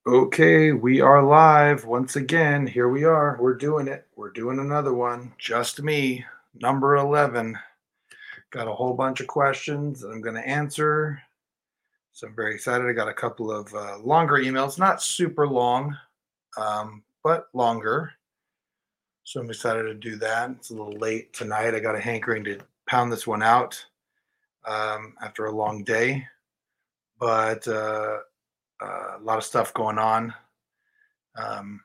Okay, we are live once again. Here we are. We're doing it. We're doing another one. Just me, number 11. Got a whole bunch of questions that I'm going to answer. So I'm very excited. I got a couple of longer emails, not super long, but longer. So I'm excited to do that. It's a little late tonight. I got a hankering to pound this one out after a long day, but a lot of stuff going on. Um,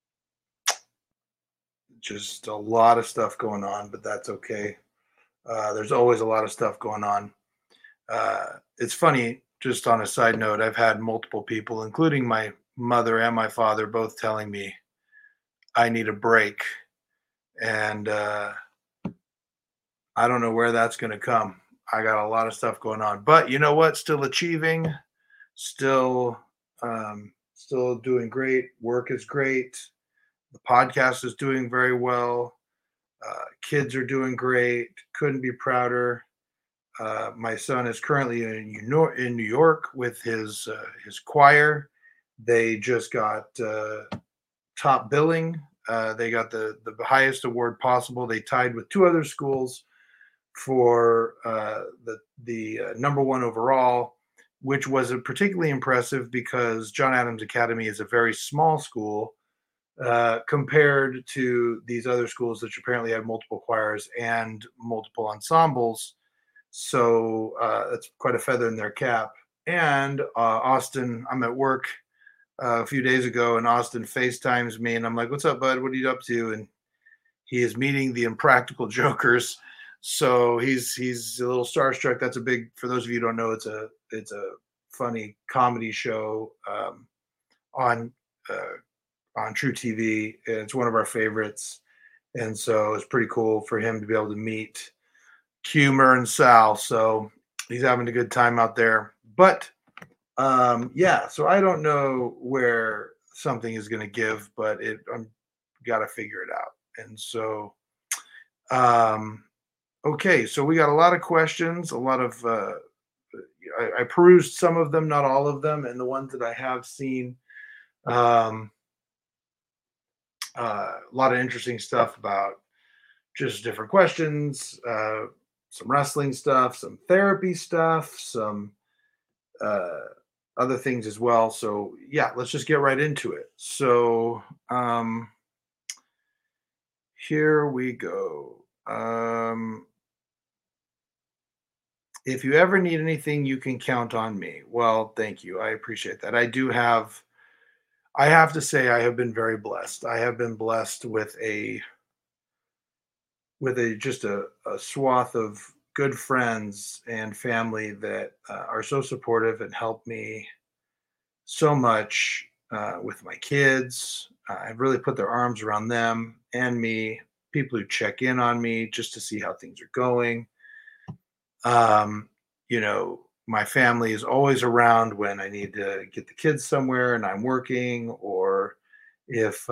just a lot of stuff going on, but that's okay. There's always a lot of stuff going on. It's funny, just on a side note, I've had multiple people, including my mother and my father, both telling me I need a break. And I don't know where that's going to come. I got a lot of stuff going on, but you know what? Still achieving, still, still doing great. Work is great. The podcast is doing very well. Kids are doing great. Couldn't be prouder. My son is currently in New York with his choir. They just got top billing. They got the highest award possible. They tied with two other schools for the number one overall, which was particularly impressive because John Adams Academy is a very small school compared to these other schools that apparently have multiple choirs and multiple ensembles. So that's quite a feather in their cap. And Austin, I'm at work a few days ago, and Austin FaceTimes me, and I'm like, "What's up, bud? What are you up to?" And he is meeting the Impractical Jokers, so he's a little starstruck. That's a big. For those of you who don't know, it's a funny comedy show on on True TV, and it's one of our favorites. And so it's pretty cool for him to be able to meet Cumer and Sal. So he's having a good time out there. But yeah, so I don't know where something is going to give, but I'm got to figure it out. And so, um, okay, so we got a lot of questions, a lot of. I perused some of them, not all of them, and the ones that I have seen. Um, a lot of interesting stuff about just different questions, some wrestling stuff, some therapy stuff, some uh, other things as well. So yeah, let's just get right into it. So here we go. If you ever need anything, you can count on me. Well, thank you. I appreciate that. I have to say, I have been very blessed. I have been blessed with a just a swath of good friends and family that are so supportive and help me so much with my kids. I've really put their arms around them and me. People who check in on me just to see how things are going. Um, my family is always around when I need to get the kids somewhere and I'm working, or if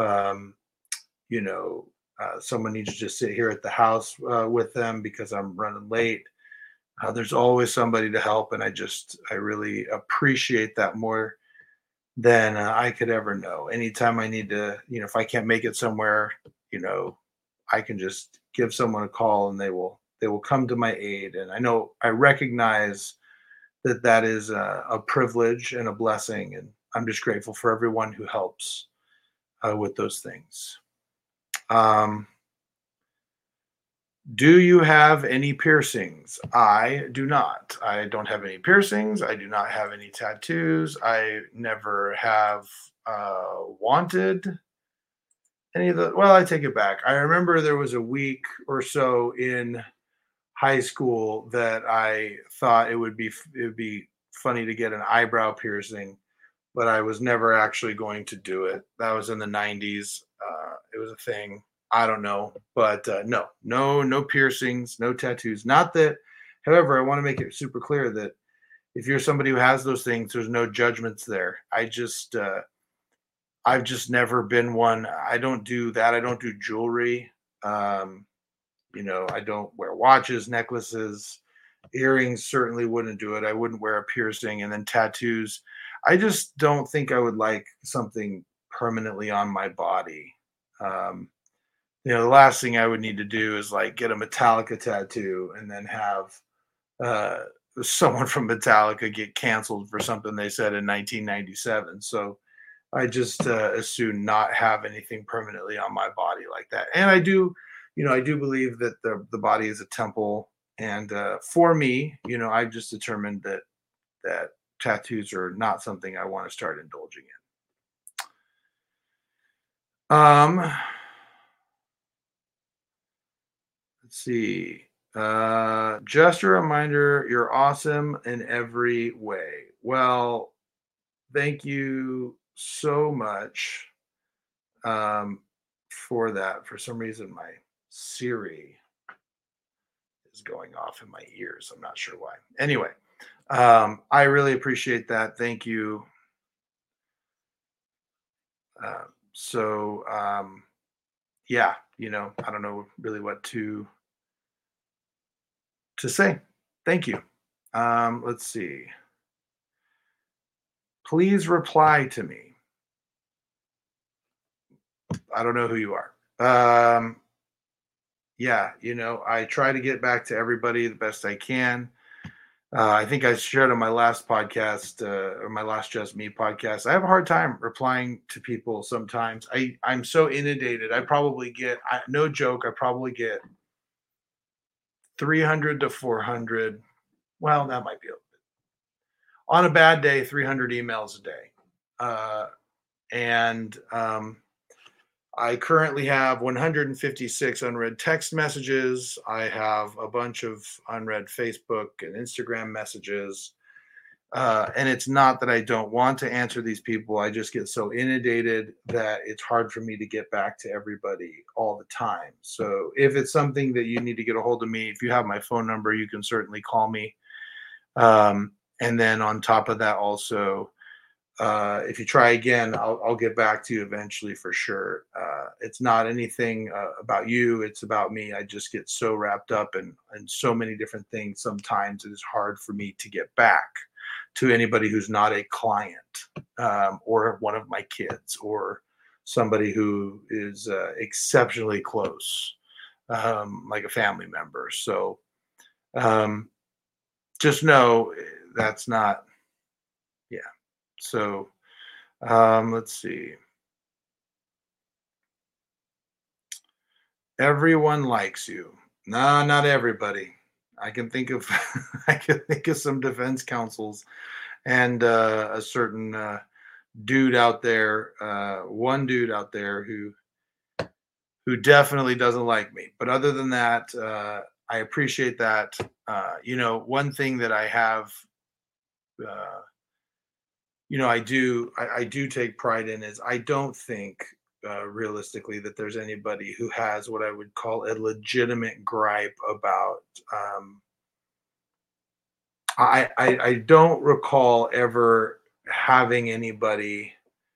someone needs to just sit here at the house with them because I'm running late. There's always somebody to help, and I really appreciate that more than I could ever know. Anytime I need to, if I can't make it somewhere, you know, I can just give someone a call, and they will come to my aid. And I recognize that that is a privilege and a blessing, and I'm just grateful for everyone who helps with those things. Um, Do you have any piercings? I do not. I don't have any piercings. I do not have any tattoos. I never have wanted any of the. Well, I take it back. I remember there was a week or so in high school that I thought it would be funny to get an eyebrow piercing, but I was never actually going to do it. That was in the 90s. It was a thing. I don't know, but no, no, no piercings, no tattoos. Not that, however, I want to make it super clear that if you're somebody who has those things, there's no judgments there. I've just never been one. I don't do that. I don't do jewelry. Um, I don't wear watches, necklaces, earrings. Certainly wouldn't do it. I wouldn't wear a piercing, and then tattoos. I just don't think I would like something permanently on my body. Um, the last thing I would need to do is like get a Metallica tattoo and then have uh, someone from Metallica get canceled for something they said in 1997. So I just as soon not have anything permanently on my body like that. And I do believe that the body is a temple. And for me, I've just determined that tattoos are not something I want to start indulging in. Let's see. Just a reminder, you're awesome in every way. Well, thank you so much um, for that. For some reason, my Siri is going off in my ears. I'm not sure why. Anyway, I really appreciate that. Thank you. Uh, so, yeah, I don't know really what to say. Thank you. Let's see. Please reply to me. I don't know who you are. Yeah, I try to get back to everybody the best I can. I think I shared on my last podcast or my last Just Me podcast. I have a hard time replying to people sometimes. I'm so inundated. I probably get no joke. I probably get 300 to 400. Well, that might be on a bad day, 300 emails a day. Uh, and I currently have 156 unread text messages. I have a bunch of unread Facebook and Instagram messages. And it's not that I don't want to answer these people. I just get so inundated that it's hard for me to get back to everybody all the time. So if it's something that you need to get a hold of me, if you have my phone number, you can certainly call me. And then on top of that, also, if you try again, I'll get back to you eventually for sure. It's not anything about you; it's about me. I just get so wrapped up in so many different things. Sometimes it is hard for me to get back to anybody who's not a client or one of my kids or somebody who is exceptionally close, like a family member. So um, just know that's not, yeah. So let's see. Everyone likes you. No, not everybody. I can think of I can think of some defense counsels and a certain dude out there, one dude out there who definitely doesn't like me. But other than that, I appreciate that. One thing that I have, uh, I do take pride in is I don't think realistically that there's anybody who has what I would call a legitimate gripe about. Um, I don't recall ever having anybody.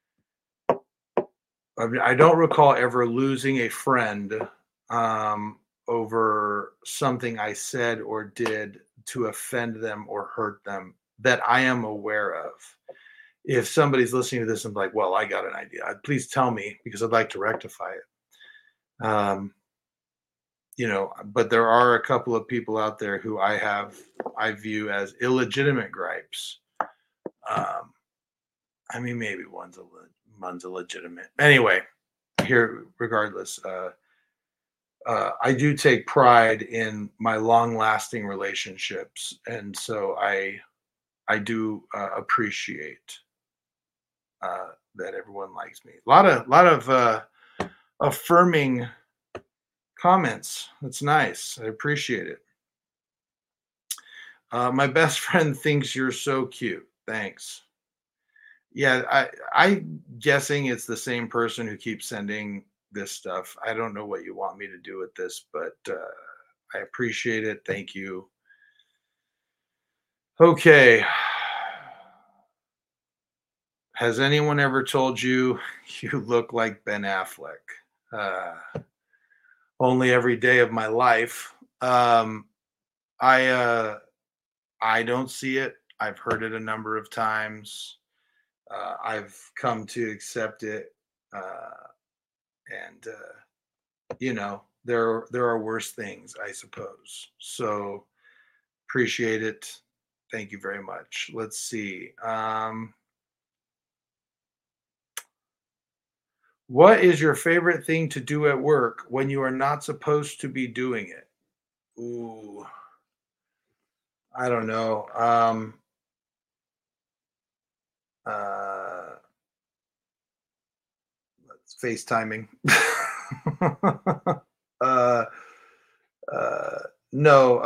I don't recall ever losing a friend um, over something I said or did to offend them or hurt them that I am aware of. If somebody's listening to this and like, well, I got an idea, please tell me because I'd like to rectify it. Um, but there are a couple of people out there who I view as illegitimate gripes. Um, I mean, maybe one's a legitimate. Anyway, here, regardless, I do take pride in my long-lasting relationships, and so I do appreciate that everyone likes me. A lot of affirming comments. That's nice. I appreciate it. My best friend thinks you're so cute. Thanks. Yeah, I'm guessing it's the same person who keeps sending this stuff. I don't know what you want me to do with this, but I appreciate it. Thank you. Okay. Has anyone ever told you you look like Ben Affleck? Uh, Only every day of my life. I I don't see it. I've heard it a number of times. I've come to accept it, and there are worse things, I suppose. So appreciate it. Thank you very much. Let's see. What is your favorite thing to do at work when you are not supposed to be doing it? Ooh, I don't know. Uh, FaceTiming. uh, uh, no,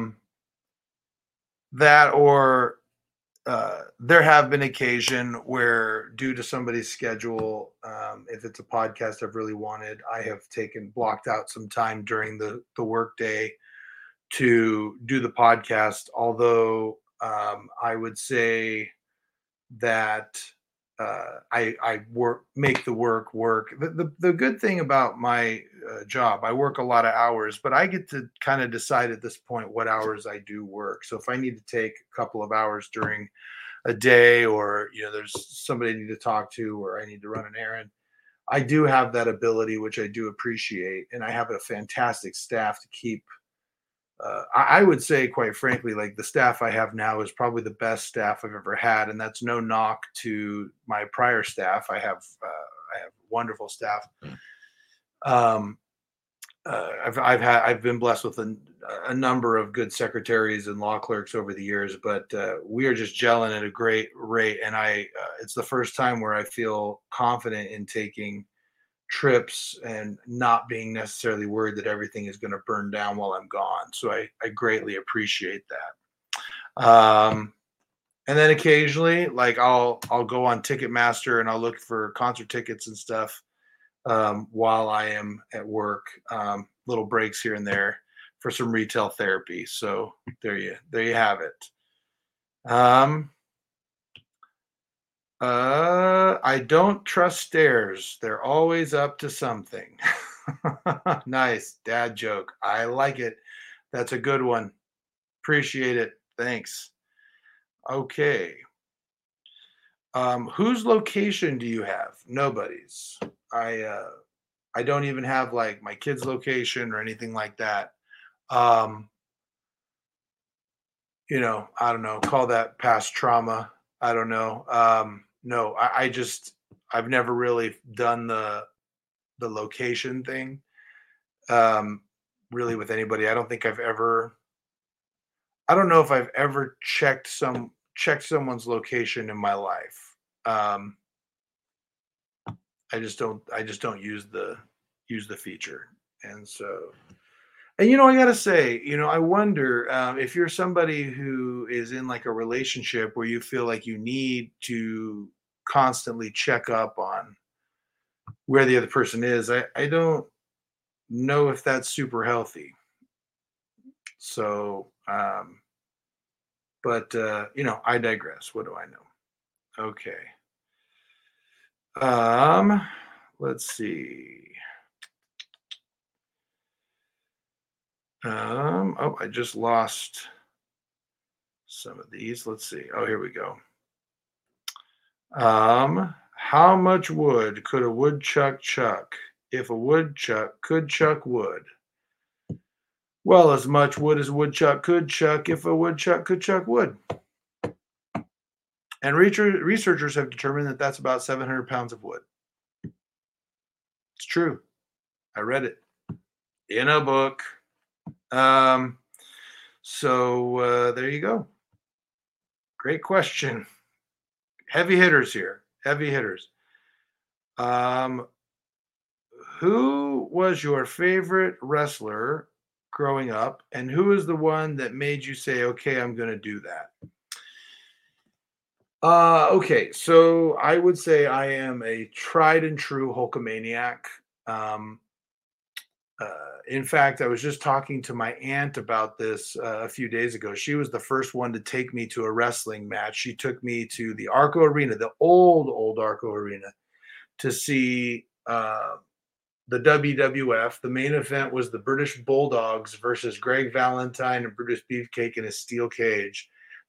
that or there have been occasion where, due to somebody's schedule, if it's a podcast I've really wanted, I have taken blocked out some time during the workday to do the podcast. Although I would say that I work make the work work. The good thing about my job, I work a lot of hours, but I get to kind of decide at this point what hours I do work. So if I need to take a couple of hours during a day, or there's somebody I need to talk to, or I need to run an errand, I do have that ability, which I do appreciate, and I have a fantastic staff to keep. I would say, quite frankly, like, the staff I have now is probably the best staff I've ever had, and that's no knock to my prior staff. I have wonderful staff. Um, I've been blessed with a number of good secretaries and law clerks over the years, but we are just gelling at a great rate, and it's the first time where I feel confident in taking trips and not being necessarily worried that everything is going to burn down while I'm gone. So I greatly appreciate that. And then occasionally, like, I'll go on Ticketmaster and I'll look for concert tickets and stuff while I am at work. Little breaks here and there for some retail therapy. So there you have it. I don't trust stairs. They're always up to something. Nice dad joke. I like it. That's a good one. Appreciate it. Thanks. Okay. Whose location do you have? Nobody's. I don't even have, like, my kid's location or anything like that. Um, I don't know. Call that past trauma. I don't know. No, I've never really done the location thing, um, really, with anybody. I don't know if I've ever checked someone's location in my life. Um, I just don't use the feature. And so, and I gotta say, I wonder, if you're somebody who is in, like, a relationship where you feel like you need to constantly check up on where the other person is. I don't know if that's super healthy. So, but I digress. What do I know? Okay. Um, let's see. Oh, I just lost some of these. Let's see. Oh, here we go. How much wood could a woodchuck chuck if a woodchuck could chuck wood? Well, as much wood as a woodchuck could chuck if a woodchuck could chuck wood. And researchers have determined that that's about 700 pounds of wood. It's true. I read it in a book. So there you go. Great question. Heavy hitters here. Heavy hitters. Um, who was your favorite wrestler growing up, and who is the one that made you say, "Okay, I'm going to do that"? Okay, so I would say I am a tried and true Hulkamaniac. Um, in fact, I was just talking to my aunt about this a few days ago. She was the first one to take me to a wrestling match. She took me to the Arco Arena, the old Arco Arena, to see the WWF. The main event was the British Bulldogs versus Greg Valentine and Brutus Beefcake in a steel cage.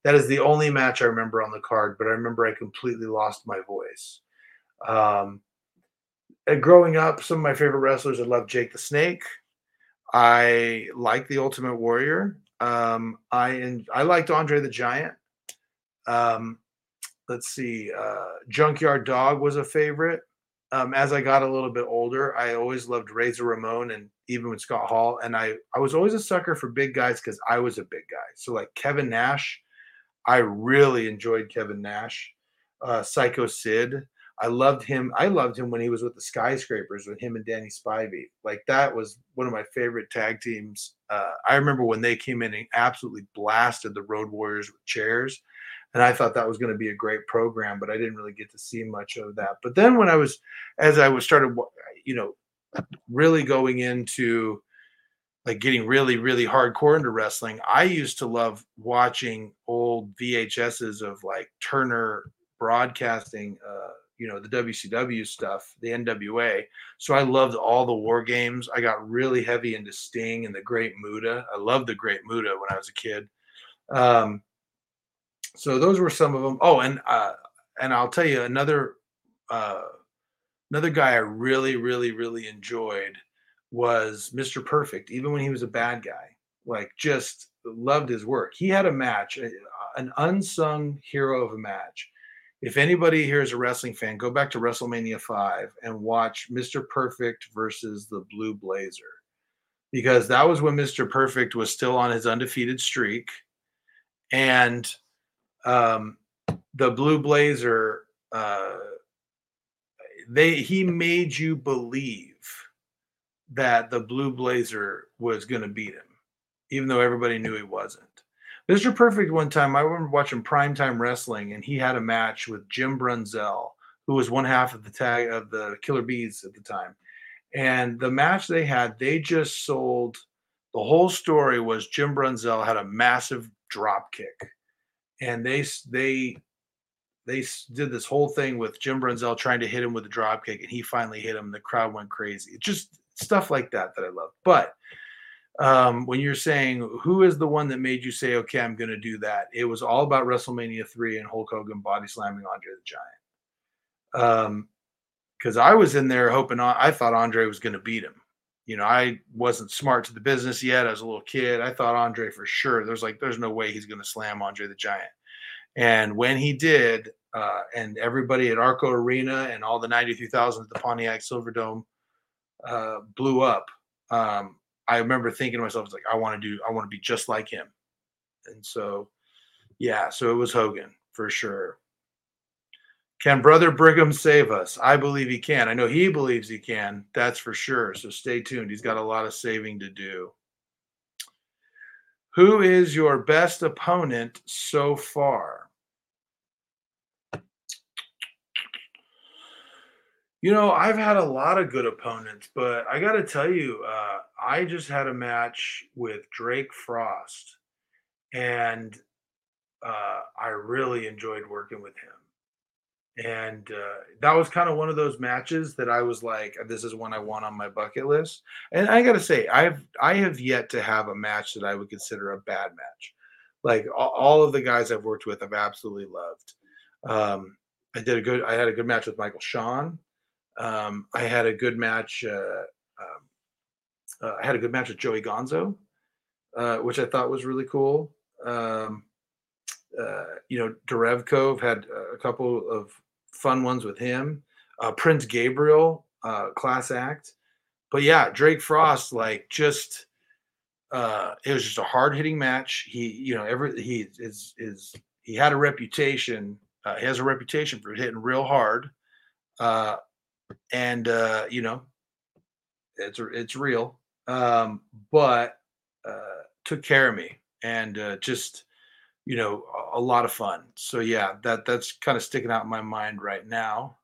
That is the only match I remember on the card, but I remember I completely lost my voice. Um, and growing up, some of my favorite wrestlers, I love Jake the Snake. I like the Ultimate Warrior. I liked Andre the Giant. Um, let's see, Junkyard Dog was a favorite. As I got a little bit older, I always loved Razor Ramon and even with Scott Hall. And I was always a sucker for big guys because I was a big guy. So like Kevin Nash, I really enjoyed Kevin Nash. Psycho Sid, I loved him. I loved him when he was with the Skyscrapers with him and Danny Spivey. Like that was one of my favorite tag teams. I remember when they came in and absolutely blasted the Road Warriors with chairs, and I thought that was going to be a great program, but I didn't really get to see much of that. But then when as I was started, you know, really going into like getting really, really hardcore into wrestling, I used to love watching old VHSs of like Turner Broadcasting, the WCW stuff, the NWA. So I loved all the war games. I got really heavy into Sting and the Great Muta. I loved the Great Muta when I was a kid. Um, so those were some of them. Oh, and I'll tell you uh, another guy I really, really, really enjoyed was Mr. Perfect, even when he was a bad guy. Like, just loved his work. He had a match, an unsung hero of a match. If anybody here is a wrestling fan, go back to WrestleMania 5 and watch Mr. Perfect versus the Blue Blazer, because that was when Mr. Perfect was still on his undefeated streak. And um, the Blue Blazer, he made you believe that the Blue Blazer was going to beat him, even though everybody knew he wasn't. Mr. Perfect, one time, I remember watching Primetime Wrestling, and he had a match with Jim Brunzell, who was one half of the tag of the Killer Bees at the time. And the match they had, they just sold. The whole story was Jim Brunzell had a massive drop kick, and they did this whole thing with Jim Brunzell trying to hit him with a drop kick, and he finally hit him. The crowd went crazy. Just stuff like that I love. But when you're saying who is the one that made you say, okay, I'm going to do that, it was all about WrestleMania 3 and Hulk Hogan body slamming Andre the Giant. Because I was in there hoping, I thought Andre was going to beat him. I wasn't smart to the business yet. I was a little kid. I thought Andre for sure. There's no way he's going to slam Andre the Giant. And when he did, and everybody at Arco Arena and all the 93,000 at the Pontiac Silverdome blew up, I remember thinking to myself, like, I want to be just like him. And so, yeah, so it was Hogan for sure. Can Brother Brigham save us? I believe he can. I know he believes he can. That's for sure. So stay tuned. He's got a lot of saving to do. Who is your best opponent so far? I've had a lot of good opponents, but I got to tell you, I just had a match with Drake Frost, and I really enjoyed working with him. And that was kind of one of those matches that I was like, this is one I want on my bucket list. And I got to say, I have yet to have a match that I would consider a bad match. Like all of the guys I've worked with, I've absolutely loved. I had a good match with Michael Shawn. I had a good match. I had a good match with Joey Gonzo, which I thought was really cool. Derevkov had a couple of fun ones with him. Prince Gabriel, class act. But yeah, Drake Frost, like just it was just a hard hitting match. He had a reputation. He has a reputation for hitting real hard. And it's real, but took care of me, and just a lot of fun. So yeah, that's kind of sticking out in my mind right now.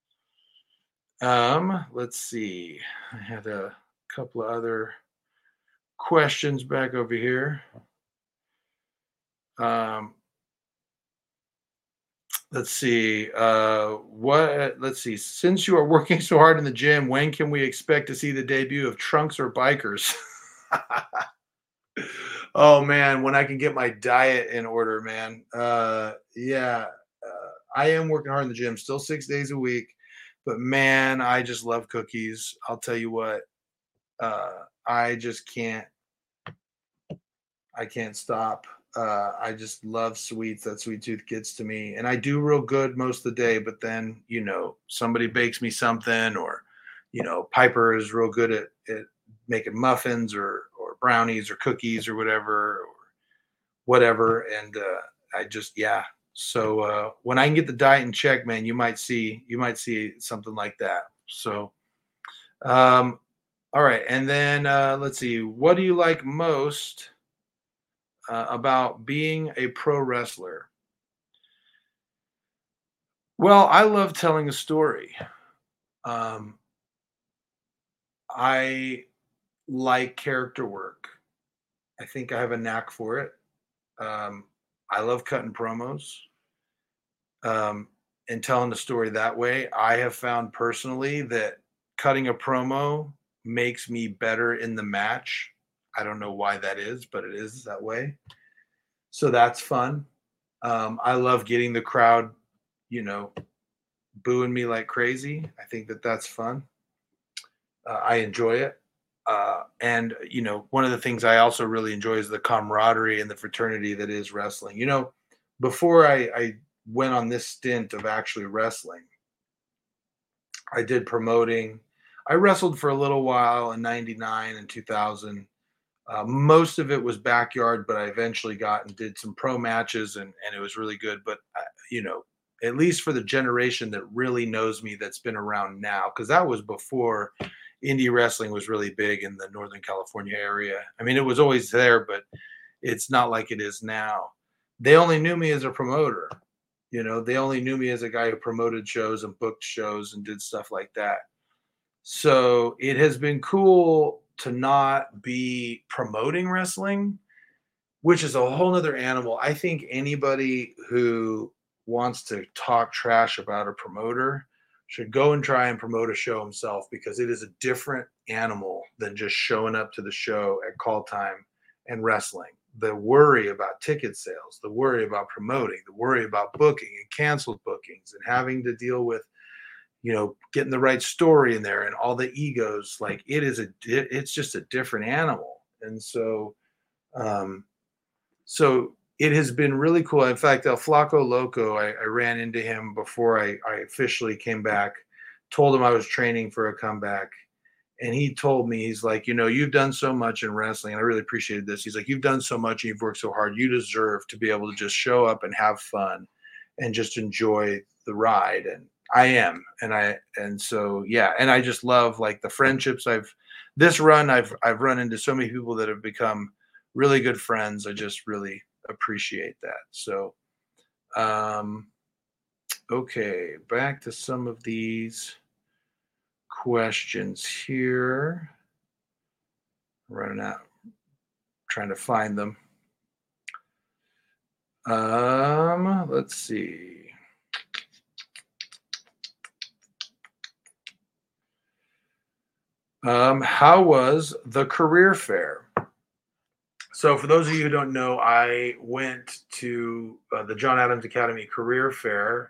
Let's see, I had a couple of other questions back over here. Let's see. Let's see. Since you are working so hard in the gym, when can we expect to see the debut of Trunks or Bikers? Oh man, when I can get my diet in order, man. Yeah, I am working hard in the gym, still 6 days a week, but man, I just love cookies. I'll tell you what, I just can't. I can't stop. I just love sweets. That sweet tooth gets to me, and I do real good most of the day. But then, somebody bakes me something, or Piper is real good at making muffins or brownies or cookies or whatever. And I just yeah. So when I can get the diet in check, man, you might see something like that. So um, all right, and then let's see. What do you like most about being a pro wrestler? Well, I love telling a story. Um, I like character work. I think I have a knack for it. Um, I love cutting promos um, and telling the story that way. I have found personally that cutting a promo makes me better in the match. I don't know why that is, but it is that way. So that's fun. I love getting the crowd, you know, booing me like crazy. I think that that's fun. I enjoy it. And one of the things I also really enjoy is the camaraderie and the fraternity that is wrestling. Before I went on this stint of actually wrestling, I did promoting. I wrestled for a little while in '99 and 2000. Most of it was backyard, but I eventually got and did some pro matches, and it was really good. But you know, at least for the generation that really knows me, that's been around now, because that was before indie wrestling was really big in the Northern California area. I mean, it was always there, but it's not like it is now. They only knew me as a promoter. They only knew me as a guy who promoted shows and booked shows and did stuff like that. So it has been cool to not be promoting wrestling, which is a whole nother animal. I think anybody who wants to talk trash about a promoter should go and try and promote a show himself, because it is a different animal than just showing up to the show at call time and wrestling. The worry about ticket sales, the worry about promoting, the worry about booking and canceled bookings and having to deal with getting the right story in there and all the egos. Like, it's just a different animal. And um so it has been really cool. In fact, El Flaco Loco, I ran into him before I officially came back, told him I was training for a comeback. And he told me, he's like, you've done so much in wrestling. And I really appreciated this. He's like, you've done so much and you've worked so hard. You deserve to be able to just show up and have fun and just enjoy the ride. And I am. And so, yeah. And I just love, like, the friendships I've run into so many people that have become really good friends. I just really appreciate that. So, um, okay, back to some of these questions here. Running out, trying to find them. Let's see. How was the career fair? So, for those of you who don't know, I went to the John Adams Academy Career Fair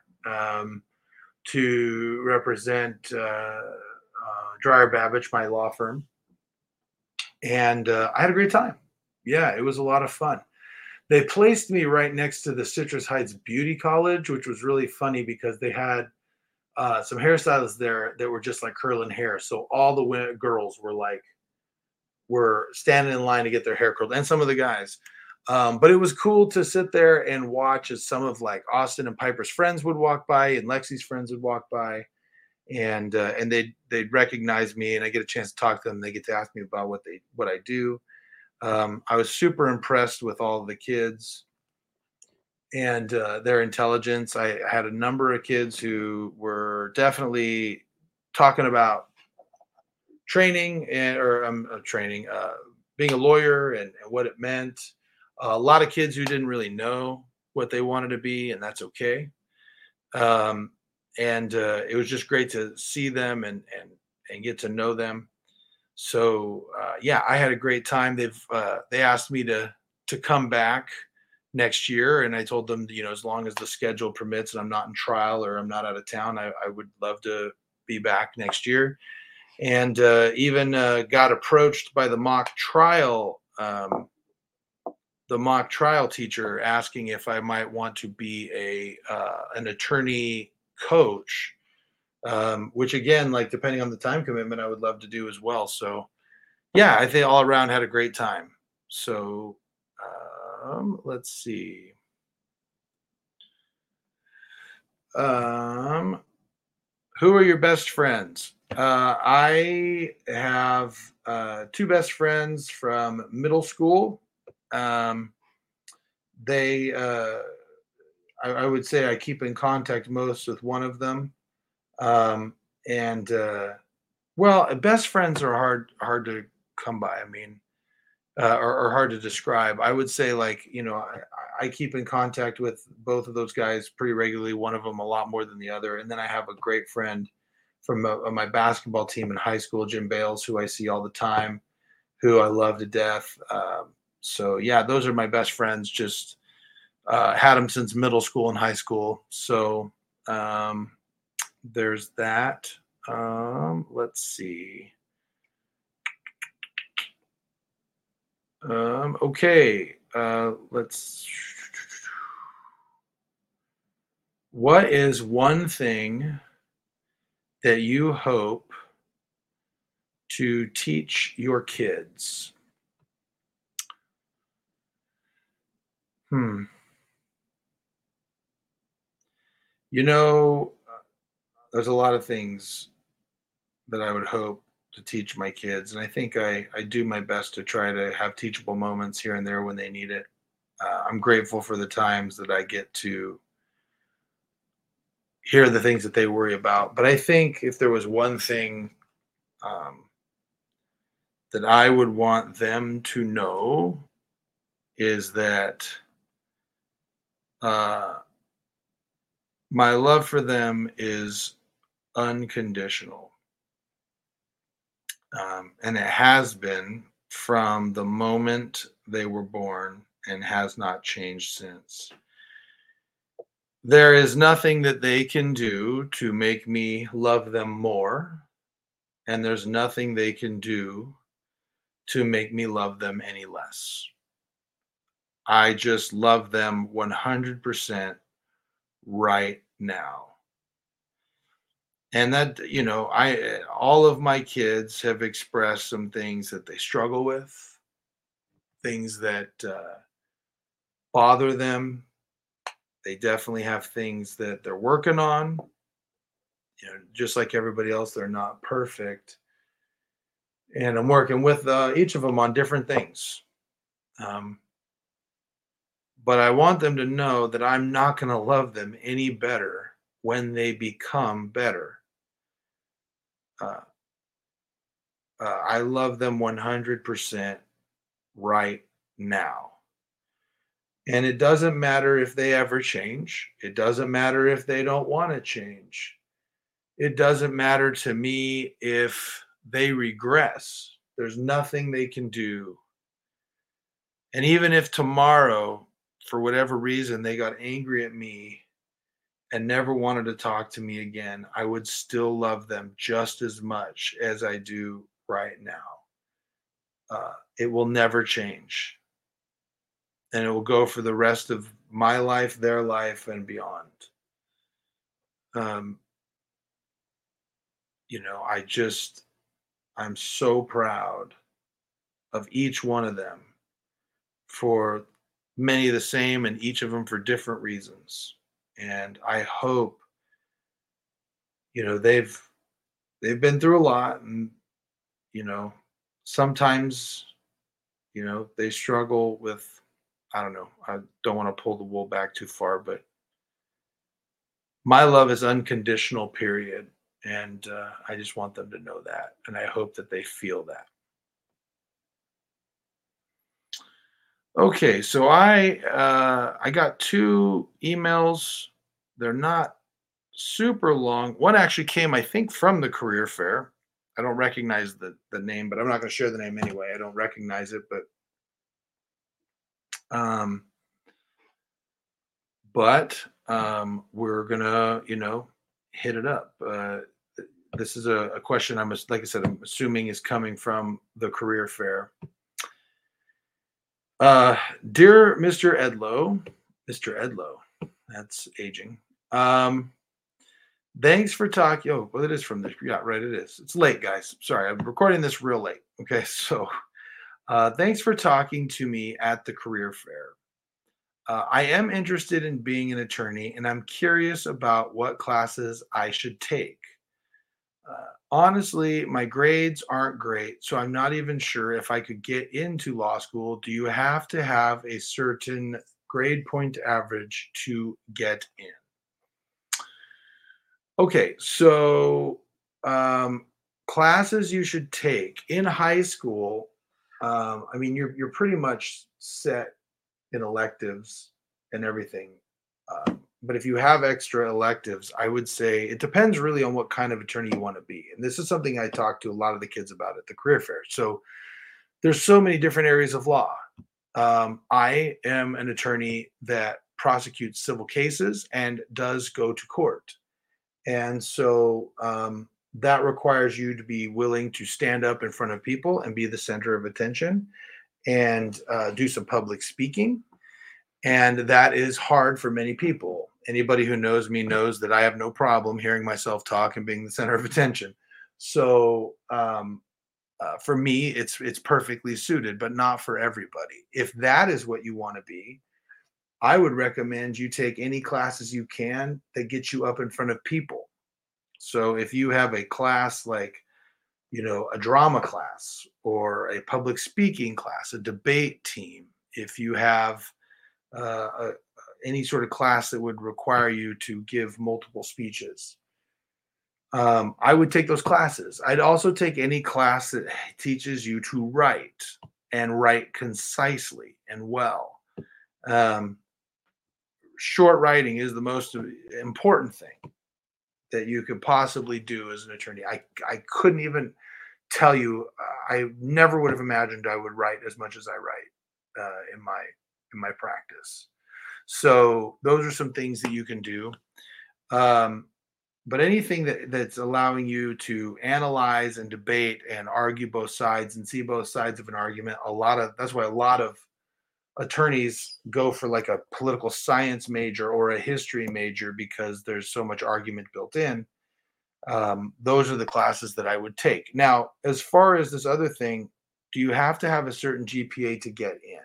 to represent Dreyer Babbage, my law firm, and I had a great time. Yeah, it was a lot of fun. They placed me right next to the Citrus Heights Beauty College, which was really funny because they had some hairstylists there that were just like curling hair. So all the girls were standing in line to get their hair curled, and some of the guys. But it was cool to sit there and watch as some of, like, Austin and Piper's friends would walk by, and Lexi's friends would walk by, and they'd recognize me, and I get a chance to talk to them. They get to ask me about what I do. I was super impressed with all of the kids and their intelligence. I had a number of kids who were definitely talking about training training, being a lawyer and what it meant. A lot of kids who didn't really know what they wanted to be, and that's okay. Um, and it was just great to see them and get to know them. So yeah, I had a great time. They asked me to to come back next year. And I told them, as long as the schedule permits and I'm not in trial or I'm not out of town, I would love to be back next year. And even got approached by the mock trial teacher asking if I might want to be an attorney coach, which again, like depending on the time commitment, I would love to do as well. So yeah, I think all around had a great time. So let's see. Um, who are your best friends? I have two best friends from middle school. Um, they, I would say, I keep in contact most with one of them. Um, and well, best friends are hard to come by. I mean, or hard to describe. I would say, like, I keep in contact with both of those guys pretty regularly. One of them a lot more than the other. And then I have a great friend from my basketball team in high school, Jim Bales, who I see all the time, who I love to death. So yeah, those are my best friends. Just had them since middle school and high school. So um, there's that. Let's see. Okay. Let's. What is one thing that you hope to teach your kids? Hmm. You know, there's a lot of things that I would hope to teach my kids, and I think I do my best to try to have teachable moments here and there when they need it. I'm grateful for the times that I get to hear the things that they worry about. But I think if there was one thing um, that I would want them to know is that uh, my love for them is unconditional. And it has been from the moment they were born and has not changed since. There is nothing that they can do to make me love them more, and there's nothing they can do to make me love them any less. I just love them 100% right now. And that, I all of my kids have expressed some things that they struggle with, things that bother them. They definitely have things that they're working on. Just like everybody else, they're not perfect, and I'm working with each of them on different things. Um, but I want them to know that I'm not going to love them any better when they become better. Uh, I love them 100% right now. And it doesn't matter if they ever change. It doesn't matter if they don't want to change. It doesn't matter to me if they regress. There's nothing they can do. And even if tomorrow, for whatever reason, they got angry at me and never wanted to talk to me again, I would still love them just as much as I do right now. It will never change. And it will go for the rest of my life, their life, and beyond. Um, I'm so proud of each one of them for many of the same and each of them for different reasons. And I hope, they've been through a lot, and, you know, sometimes, they struggle with, I don't know, I don't want to pull the wool back too far, but my love is unconditional, period. And I just want them to know that. And I hope that they feel that. Okay, so I got two emails. They're not super long. One actually came, I think, from the career fair. I don't recognize the name, but I'm not going to share the name anyway. I don't recognize it, but Um, but we're gonna, hit it up. This is a question like I said, I'm assuming is coming from the career fair. Uh, Dear Mr. Edlow, that's aging. Um, Thanks for talking. Oh, well, it is from this. Yeah, right. It is. It's late, guys. Sorry, I'm recording this real late. Okay, so thanks for talking to me at the career fair. I am interested in being an attorney, and I'm curious about what classes I should take. Honestly, my grades aren't great, so I'm not even sure if I could get into law school. Do you have to have a certain grade point average to get in? Okay, so um, classes you should take in high school. I mean, you're pretty much set in electives and everything. But if you have extra electives, I would say it depends really on what kind of attorney you want to be. And this is something I talk to a lot of the kids about at the career fair. So there's so many different areas of law. I am an attorney that prosecutes civil cases and does go to court. And so that requires you to be willing to stand up in front of people and be the center of attention and do some public speaking. And that is hard for many people. Anybody who knows me knows that I have no problem hearing myself talk and being the center of attention. So for me, it's perfectly suited, but not for everybody. If that is what you want to be, I would recommend you take any classes you can that get you up in front of people. So if you have a class like, a drama class or a public speaking class, a debate team, if you have uh, a, any sort of class that would require you to give multiple speeches, I would take those classes. I'd also take any class that teaches you to write and write concisely and well. Um, Short writing is the most important thing that you could possibly do as an attorney. I couldn't even tell you. I never would have imagined I would write as much as I write in my practice. So those are some things that you can do. Um, but anything that's allowing you to analyze and debate and argue both sides and see both sides of an argument, that's why a lot of attorneys go for like a political science major or a history major because there's so much argument built in. Those are the classes that I would take. Now, as far as this other thing, do you have to have a certain GPA to get in?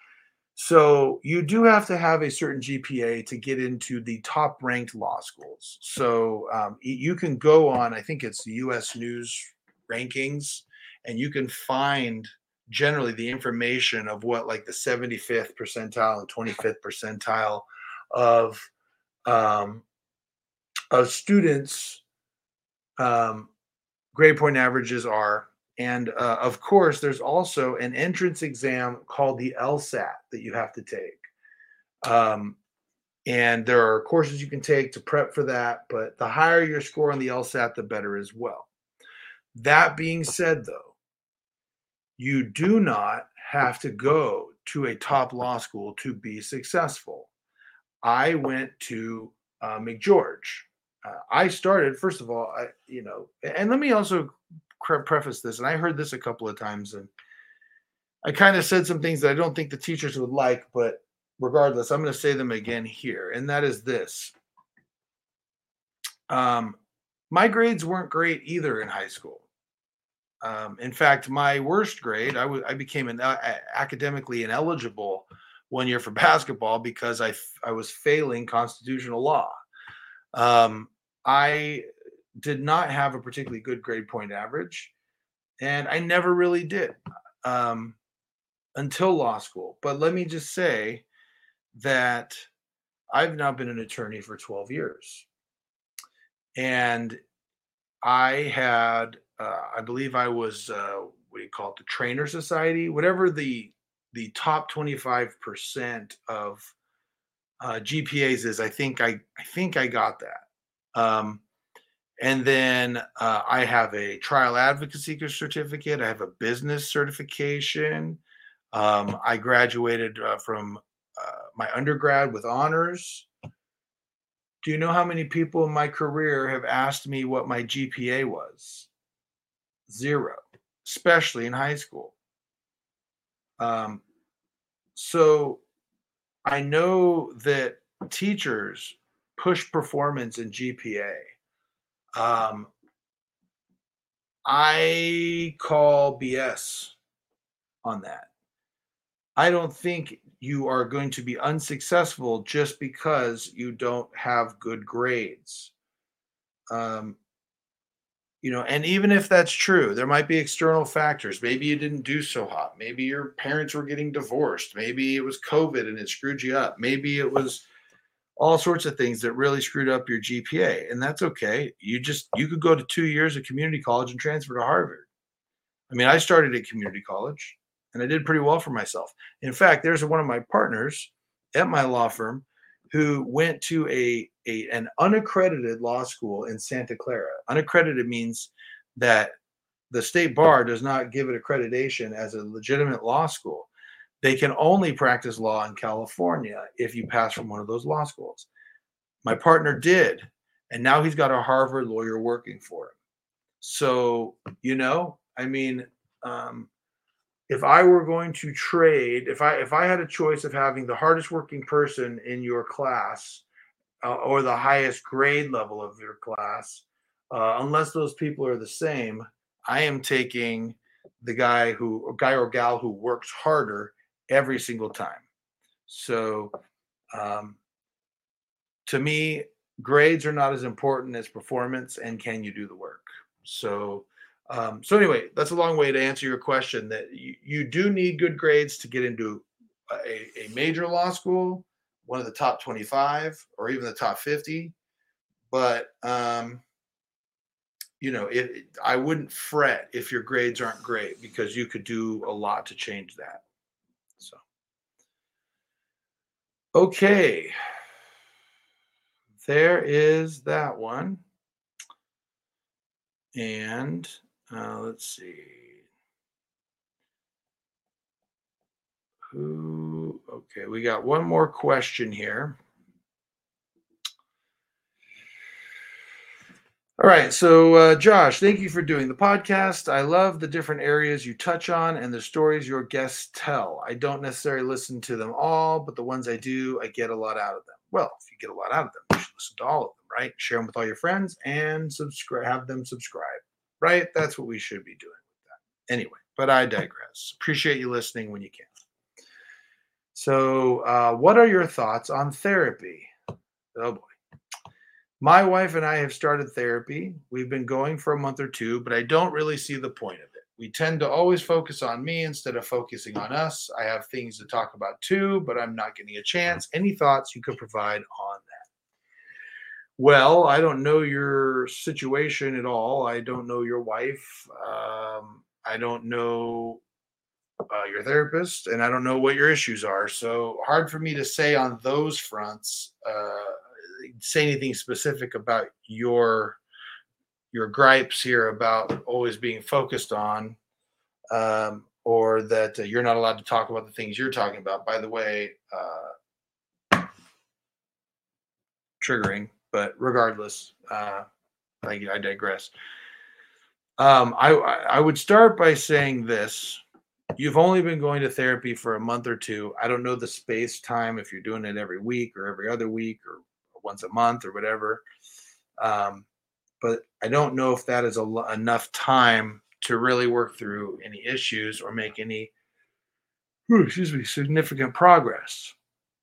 So you do have to have a certain GPA to get into the top ranked law schools. So you can go on, I think it's the US News rankings, and you can find generally the information of what like the 75th percentile and 25th percentile of um, students um, grade point averages are. And of course, there's also an entrance exam called the LSAT that you have to take. Um, and there are courses you can take to prep for that, but the higher your score on the LSAT, the better as well. That being said, though, you do not have to go to a top law school to be successful. I went to McGeorge. I started, first of all, and let me also preface this, and I heard this a couple of times, and I kind of said some things that I don't think the teachers would like, but regardless, I'm going to say them again here, and that is this. My grades weren't great either in high school. In fact, my worst grade, I became academically ineligible one year for basketball because I was failing constitutional law. I did not have a particularly good grade point average, and I never really did um, until law school. But let me just say that I've now been an attorney for 12 years, and I believe I was, what do you call it, the trainer society, whatever the top 25% of GPAs is. I think I got that. And then I have a trial advocacy certificate. I have a business certification. I graduated from my undergrad with honors. Do you know how many people in my career have asked me what my GPA was? Zero, especially in high school. Um, so I know that teachers push performance in GPA. Um, I call BS on that. I don't think you are going to be unsuccessful just because you don't have good grades. Um, and even if that's true, there might be external factors. Maybe you didn't do so hot. Maybe your parents were getting divorced. Maybe it was COVID and it screwed you up. Maybe it was all sorts of things that really screwed up your GPA. And that's okay. You could go to 2 years of community college and transfer to Harvard. I mean, I started at community college and I did pretty well for myself. In fact, there's one of my partners at my law firm who went to an unaccredited law school in Santa Clara. Unaccredited means that the state bar does not give it accreditation as a legitimate law school. They can only practice law in California if you pass from one of those law schools. My partner did, and now he's got a Harvard lawyer working for him. So, I mean, um, if I were going to trade, if I had a choice of having the hardest working person in your class or the highest grade level of your class, unless those people are the same, I am taking the guy or gal who works harder every single time. So, um, to me, grades are not as important as performance and can you do the work. So anyway, that's a long way to answer your question. That you do need good grades to get into a major law school, one of the top 25 or even the top 50. But I wouldn't fret if your grades aren't great because you could do a lot to change that. So okay, there is that one. And let's see. Okay, we got one more question here. All right, so Josh, thank you for doing the podcast. I love the different areas you touch on and the stories your guests tell. I don't necessarily listen to them all, but the ones I do, I get a lot out of them. Well, if you get a lot out of them, you should listen to all of them, right? Share them with all your friends and subscribe, have them subscribe, right? That's what we should be doing with that. Anyway, but I digress. Appreciate you listening when you can. So, what are your thoughts on therapy? Oh boy. My wife and I have started therapy. We've been going for a month or two, but I don't really see the point of it. We tend to always focus on me instead of focusing on us. I have things to talk about too, but I'm not getting a chance. Any thoughts you could provide on that? Well, I don't know your situation at all. I don't know your wife. I don't know your therapist, and I don't know what your issues are. So hard for me to say on those fronts. Say anything specific about your gripes here about always being focused on, or that you're not allowed to talk about the things you're talking about. By the way, triggering, but regardless, I digress. I would start by saying this. You've only been going to therapy for a month or two. I don't know the space time if you're doing it every week or every other week or once a month or whatever. But I don't know if that is enough time to really work through any issues or make any, significant progress.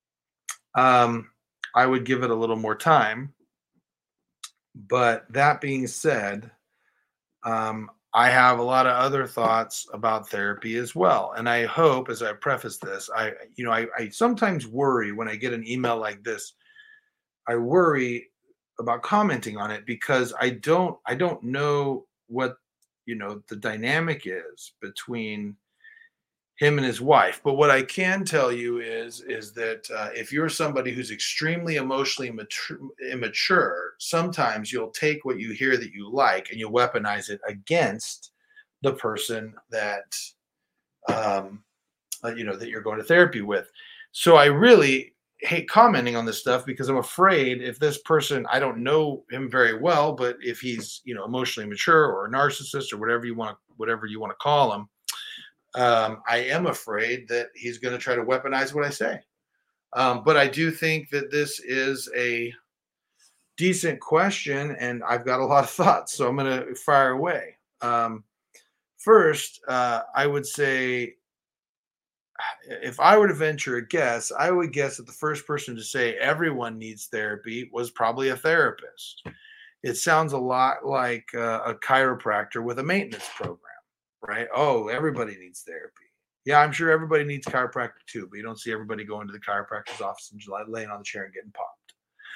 I would give it a little more time. But that being said, I have a lot of other thoughts about therapy as well. And I hope, as I preface this, I sometimes worry when I get an email like this. I worry about commenting on it because I don't know what the dynamic is between him and his wife. But what I can tell you is that if you're somebody who's extremely emotionally immature, sometimes you'll take what you hear that you like and you'll weaponize it against the person that that you're going to therapy with. So I really hate commenting on this stuff because I'm afraid if this person, I don't know him very well, but if he's, emotionally mature or a narcissist or whatever you want to call him, I am afraid that he's going to try to weaponize what I say. But I do think that this is a decent question, and I've got a lot of thoughts, so I'm going to fire away. First, I would say if I were to venture a guess, I would guess that the first person to say everyone needs therapy was probably a therapist. It sounds a lot like a chiropractor with a maintenance program, right? Oh, everybody needs therapy. Yeah, I'm sure everybody needs chiropractic too, but you don't see everybody going to the chiropractor's office and just laying on the chair and getting popped.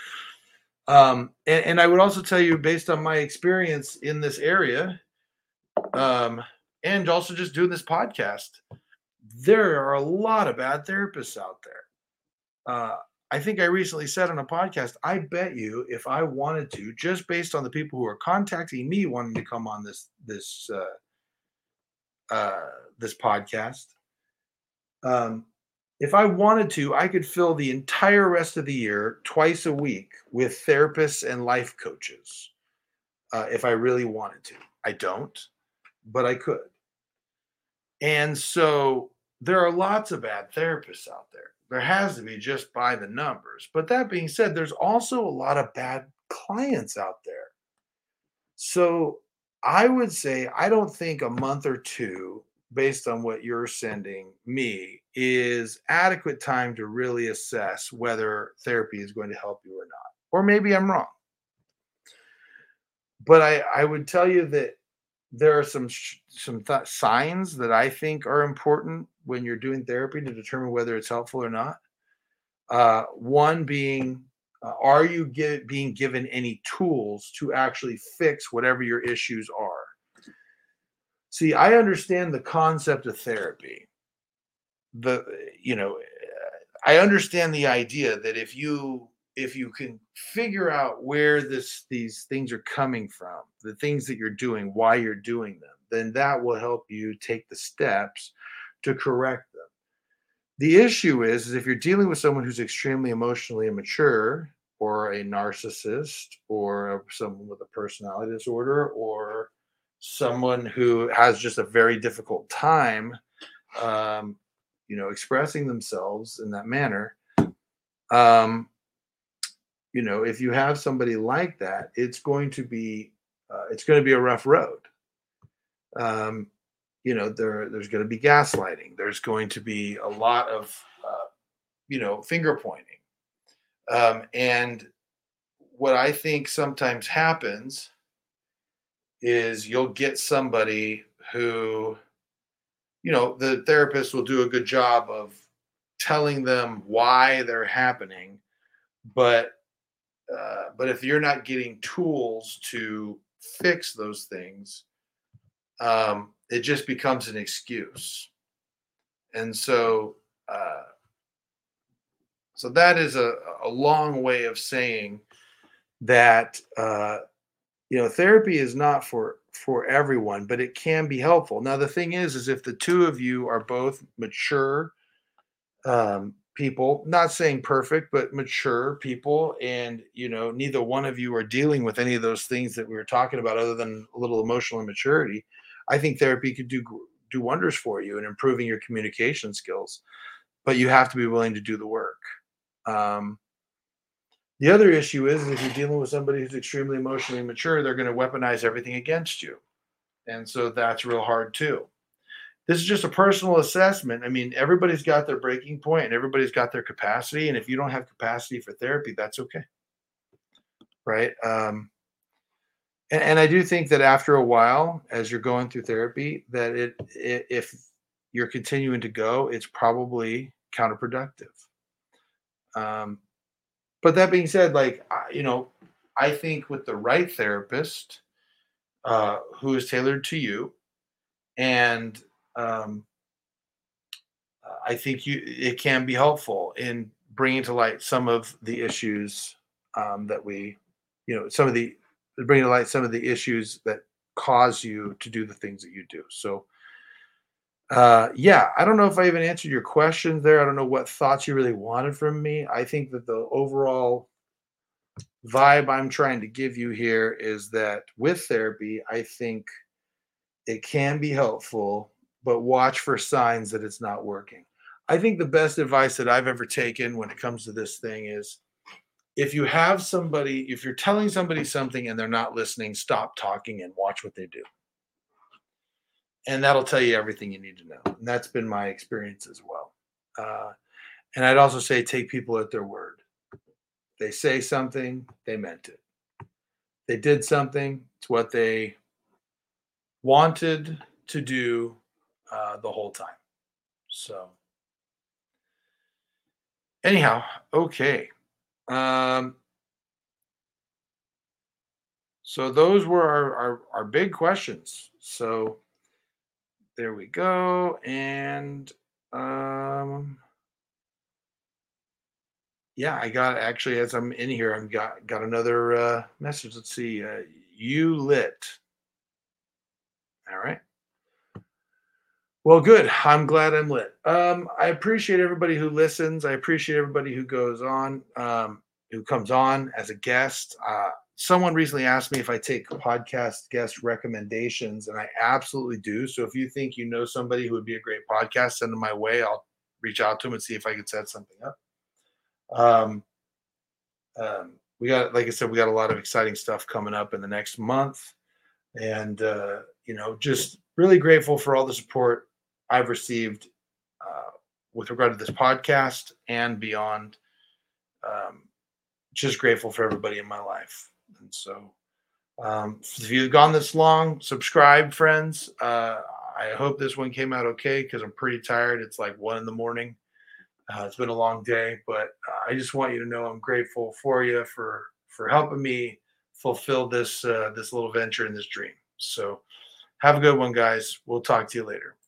And I would also tell you, based on my experience in this area, and also just doing this podcast, there are a lot of bad therapists out there. I think I recently said on a podcast, I bet you if I wanted to, just based on the people who are contacting me wanting to come on this podcast, if I wanted to, I could fill the entire rest of the year twice a week with therapists and life coaches if I really wanted to. I don't, but I could. And so there are lots of bad therapists out there. There has to be, just by the numbers. But that being said, there's also a lot of bad clients out there. So I would say I don't think a month or two, based on what you're sending me, is adequate time to really assess whether therapy is going to help you or not. Or maybe I'm wrong. But I would tell you that there are some signs that I think are important when you're doing therapy to determine whether it's helpful or not. One being, are you being given any tools to actually fix whatever your issues are? See, I understand the concept of therapy. The you know, I understand the idea that if you can figure out where these things are coming from, the things that you're doing, why you're doing them, then that will help you take the steps to correct them. The issue is if you're dealing with someone who's extremely emotionally immature, or a narcissist, or someone with a personality disorder, or someone who has just a very difficult time, um, expressing themselves in that manner. Um, if you have somebody like that, it's going to be a rough road. Um, there's going to be gaslighting. There's going to be a lot of finger pointing. And what I think sometimes happens is you'll get somebody who, the therapist will do a good job of telling them why they're happening, but if you're not getting tools to fix those things, it just becomes an excuse. And so that is a long way of saying that therapy is not for everyone, but it can be helpful. Now the thing is if the two of you are both mature people, not saying perfect, but mature people, and neither one of you are dealing with any of those things that we were talking about other than a little emotional immaturity, I think therapy could do wonders for you in improving your communication skills, but you have to be willing to do the work. The other issue is if you're dealing with somebody who's extremely emotionally immature, they're going to weaponize everything against you, and so that's real hard too. This is just a personal assessment. I mean, everybody's got their breaking point and everybody's got their capacity. And if you don't have capacity for therapy, that's okay. Right. And I do think that after a while, as you're going through therapy, that if you're continuing to go, it's probably counterproductive. But that being said, I think with the right therapist who is tailored to you, and I think it can be helpful in bringing to light some of the issues that we, some of the bringing to light some of the issues that cause you to do the things that you do. So Yeah, I don't know if I even answered your questions there. I don't know what thoughts you really wanted from me. I think that the overall vibe I'm trying to give you here is that with therapy, I think it can be helpful, but watch for signs that it's not working. I think the best advice that I've ever taken when it comes to this thing is if you have somebody, if you're telling somebody something and they're not listening, stop talking and watch what they do. And that'll tell you everything you need to know. And that's been my experience as well. Uh, and I'd also say take people at their word. They say something, they meant it. They did something, it's what they wanted to do the whole time. So, anyhow, okay. Um, so those were our big questions. So there we go. And um, yeah, I got actually as I'm in here, I'm got another message. Let's see. You lit. All right. Well, good. I'm glad I'm lit. I appreciate everybody who listens. I appreciate everybody who goes on, who comes on as a guest. Someone recently asked me if I take podcast guest recommendations, and I absolutely do. So if you think you know somebody who would be a great podcast, send them my way. I'll reach out to them and see if I can set something up. Um, we got, like I said, we got a lot of exciting stuff coming up in the next month, and just really grateful for all the support I've received uh, with regard to this podcast and beyond. Um, just grateful for everybody in my life, and so if you've gone this long, subscribe, friends. I hope this one came out okay because I'm pretty tired. It's like 1 a.m. It's been a long day, but I just want you to know I'm grateful for you for helping me fulfill this this little venture and this dream. So have a good one, guys. We'll talk to you later.